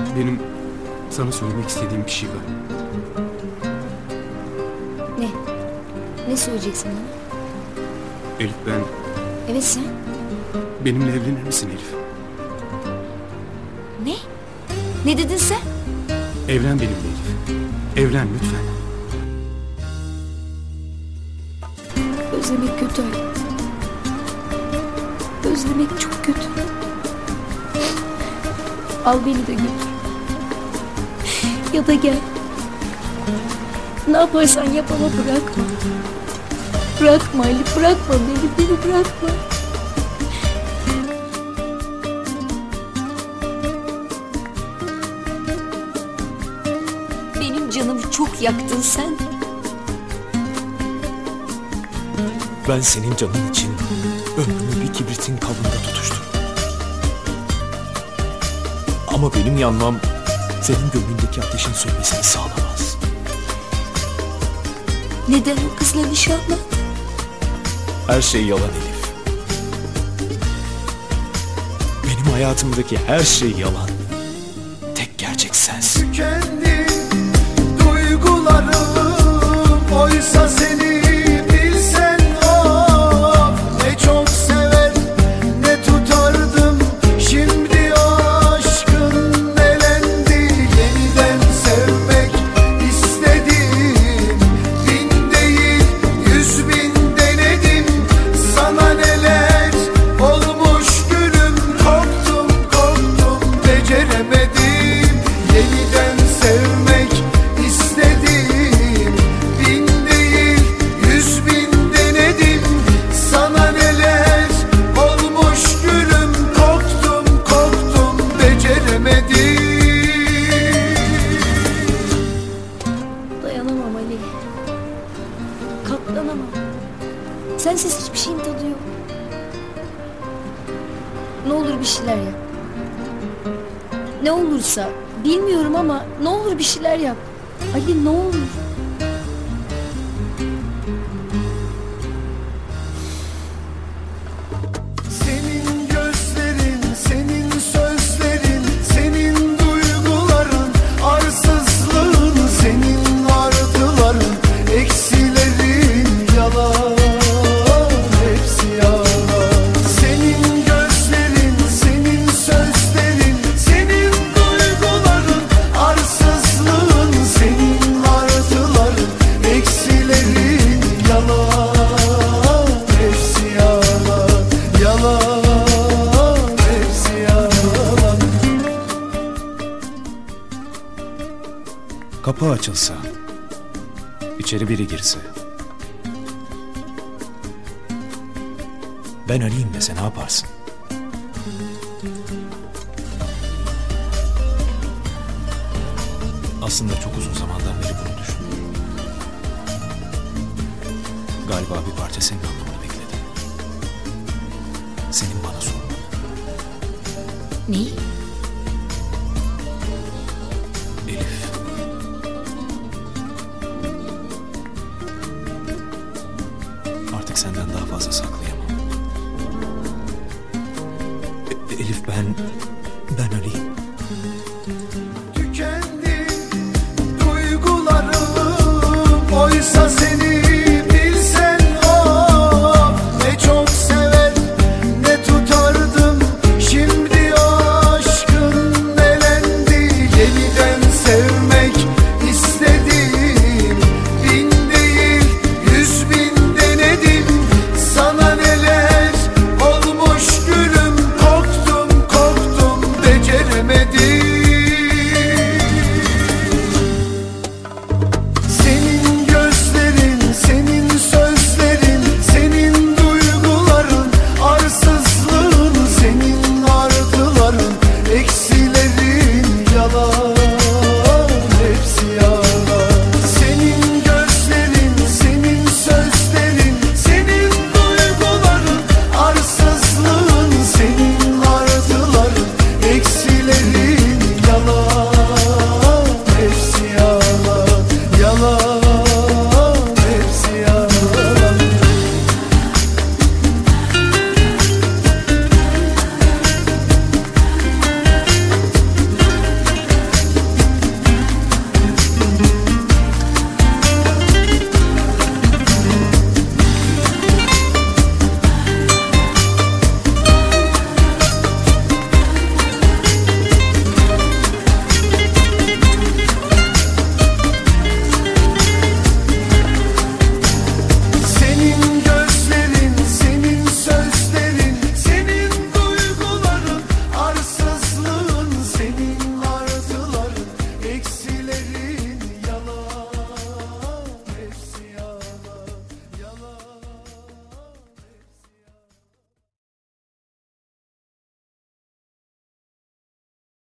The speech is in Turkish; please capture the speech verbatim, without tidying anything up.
Benim sana söylemek istediğim bir şey var. Ne? Ne söyleyeceksin bana? Elif, ben... Evet, sen? Benimle evlenir misin Elif? Ne? Ne dedin sen? Evlen benimle Elif. Evlen lütfen. Özlemek kötü Ali. Özlemek çok kötü. Al beni de götür. Ya da gel. Ne yaparsan yap ama bırakma. Bırakma Ali, bırakma beni, beni bırakma. Benim canımı çok yaktın sen. Ben senin canın için ömrümü bir kibritin kabuğunda tutuştum. Ama benim yanmam senin gönlündeki ateşin sönmesini sağlamaz. Neden o kızla nişanlandın? Her şey yalan Elif. Benim hayatımdaki her şey yalan. Tek gerçek sensin. Tükendi duygularım, oysa seni bilsen of. Ne çok sever ne tutardım, şimdi aşkın elendi. Yeniden sevmek istedim, bin değil yüz bin denedim. Sana neler olmuş gülüm, korktum korktum beceremedim. Yeniden sevmek istedim, bin değil yüz bin denedim. Sana neler olmuş gülüm, korktum korktum beceremedim. Dayanamam Ali. Katlanamam. Sensiz hiçbir şeyin tadı yok. Ne olur bir şeyler yap. Ne olursa bilmiyorum ama ne olur bir şeyler yap. Ali ne olur. Senin gözlerin, senin sözlerin, senin duyguların, arsızlığın, senin artıların, eksilerin yalan, hepsi yalan. Senin gözlerin, senin sözlerin, senin duyguların, arsızlığın, senin artıların, eksilerin yalan, hepsi yalan. Yalan, hepsi yalan. Kapı açılsa, içeri biri girse, ben Ali'yim dese ne yaparsın? Aslında çok uzun zamandan beri bunu düşünüyorum. Galiba bir parça senin anlamanı bekledim. Senin bana sorman. Neyi? Elif. Artık senden daha fazla saklayamam. E- Elif ben... Ben Ali'yim. Tükendi duygularım, oysa seni bilsen of. Ne çok sever ne tutardım, şimdi aşkın elendi. Yeniden sevmek istedim, bin değil yüz bin denedim. Sana neler olmuş gülüm, korktum korktum beceremedim. Senin gözlerin, senin sözlerin, senin duyguların, arsızlığın, senin artıların, eksilerin yalan.